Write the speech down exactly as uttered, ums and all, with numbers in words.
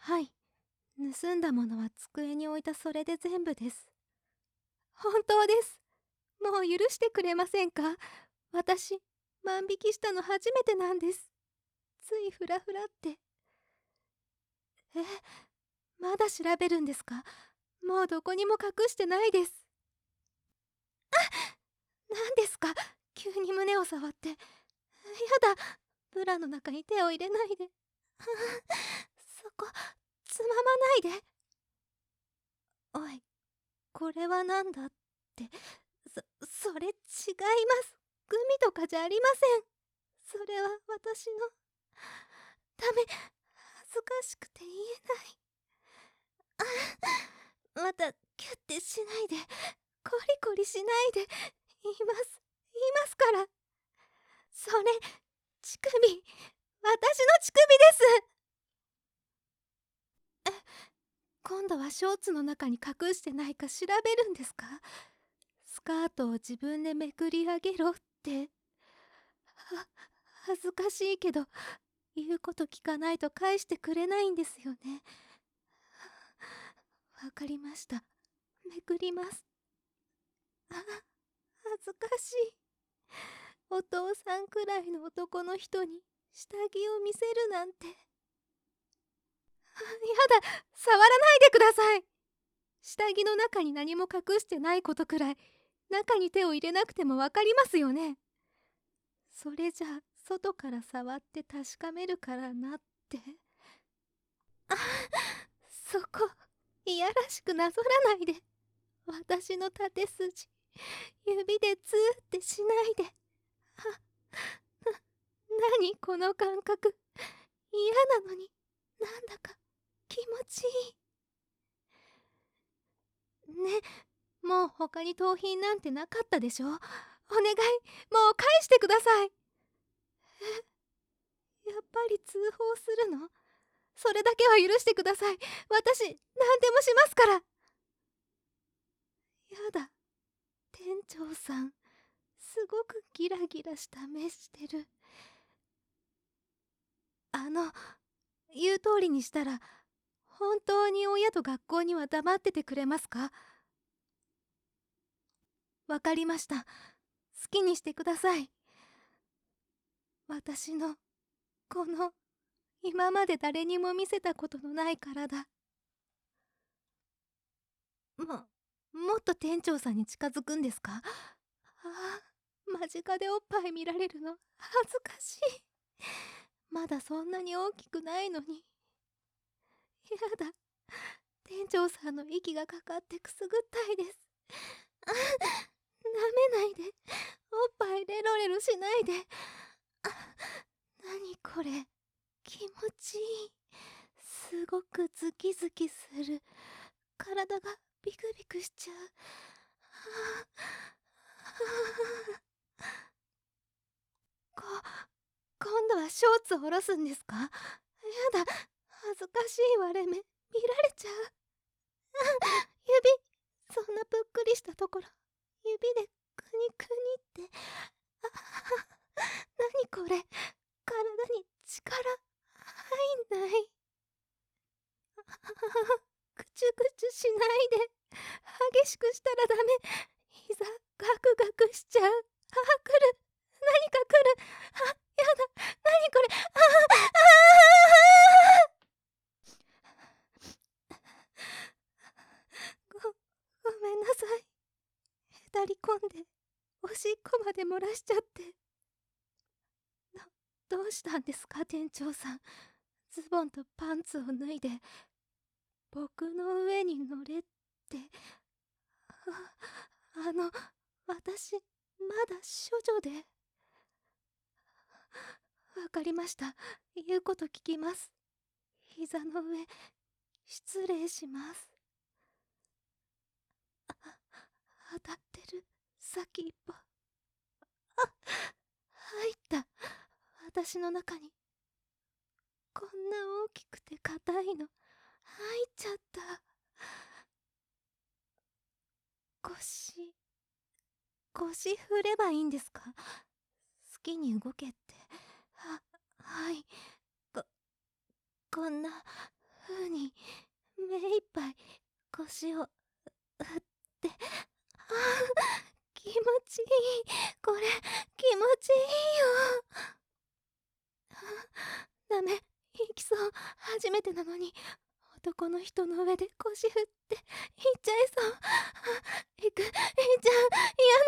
はい。盗んだものは机に置いたそれで全部です。本当です。もう許してくれませんか？私、万引きしたの初めてなんです。ついフラフラって。え、まだ調べるんですか？もうどこにも隠してないです。何ですか？急に胸を触って。やだ、ブラの中に手を入れないで。そこ、つままないで。おい、これはなんだって。そ、それ違います。グミとかじゃありません。それは私の。ダメ、恥ずかしくて言えない。また、キュッてしないで。コリコリしないで。言います。言いますから。それ、乳首。私の乳首です。え、今度はショーツの中に隠してないか調べるんですか？スカートを自分でめくり上げろって。は、恥ずかしいけど、言うこと聞かないと返してくれないんですよね。わかりました。めくります。あ、恥ずかしい。お父さんくらいの男の人に下着を見せるなんて。やだ、触らないでください。下着の中に何も隠してないことくらい、中に手を入れなくてもわかりますよね。それじゃあ、外から触って確かめるからなって。あ、そこ、いやらしくなぞらないで。私の縦筋、指でツーってしないで。あ、な、なにこの感覚。嫌なのに、なんだか気持ちいい。ね、もう他に盗品なんてなかったでしょ？お願い、もう返してください。え、やっぱり通報するの？それだけは許してください。私、何でもしますから。やだ、店長さん、すごくギラギラした目してる。あの、言う通りにしたら、本当に親と学校には黙っててくれますか？わかりました。好きにしてください。私の、この、今まで誰にも見せたことのない体。も、もっと店長さんに近づくんですか？ああ、間近でおっぱい見られるの、恥ずかしい。まだそんなに大きくないのに。やだ、店長さんの息がかかってくすぐったいです。あ、舐めないで。おっぱいレロレロしないで。あ、なにこれ。気持ちいい。すごくズキズキする。体がビクビクしちゃう。はあ、はあ、こ、今度はショーツを下ろすんですか？やだ、恥ずかしい割れ目、見られちゃう。指、そんなぷっくりしたところ、指でくにくにって。あ、なにこれ、体に力、入んない。ぐちゅぐちゅしないで。激しくしたらダメ。膝、ガクガクしちゃう。あ、来る。何か来る。あ、やだ。何これ。ああ、ご、ごめんなさい。へたり込んで、おしっこまで漏らしちゃって。ど、どうしたんですか、店長さん。ズボンとパンツを脱いで、僕の上に乗れって。あ、あの、私、まだ処女で。わかりました。言うこと聞きます。膝の上、失礼します。あ、当たってる。先っぽ。あ、入った。私の中に。こんな大きくて硬いの。入っちゃった。腰、腰振ればいいんですか？好きに動けって。は、はい。こ、こんな風に。 腰を振って、ああ、気持ちいい。これ気持ちいいよ。ダメ、行きそう。初めてなのに男の人の上で腰振って行っちゃいそう。行く、行っちゃう。や